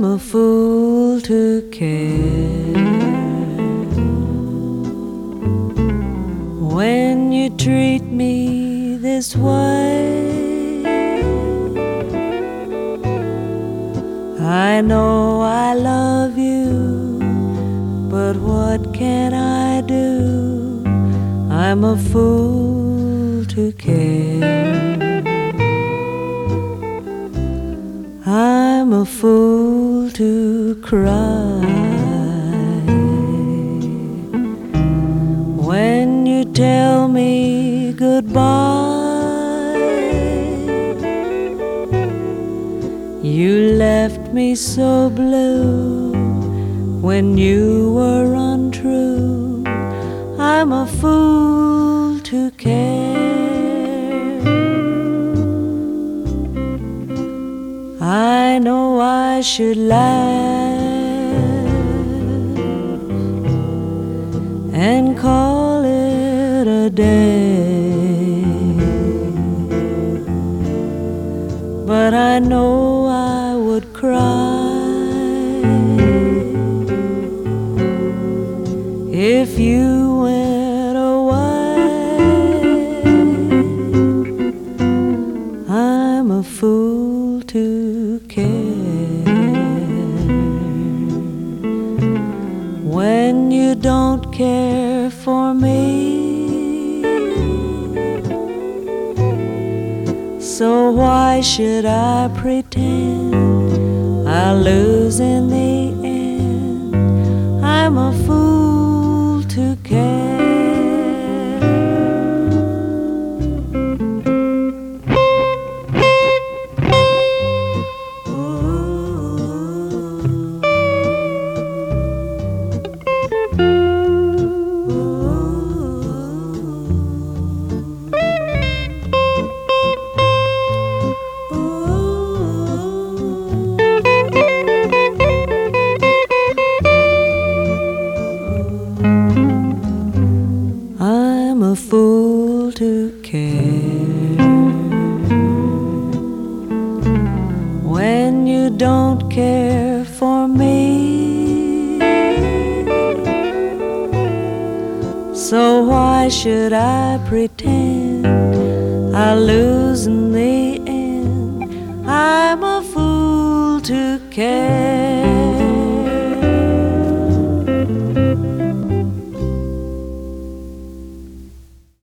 I'm a fool to care when you treat me this way. I know I love you, but what can I do? I'm a fool to care. I'm a fool to cry when you tell me goodbye. You left me so blue when you were untrue. I'm a fool to care. I know I should laugh and call it a day, but I know I would cry if you went away. I'm a fool to care when you don't care for me. So why should I pretend I'll lose in the end? I'm a fool to care. I'm a fool to care when you don't care for me. So why should I pretend I'll lose in the end? I'm a fool to care.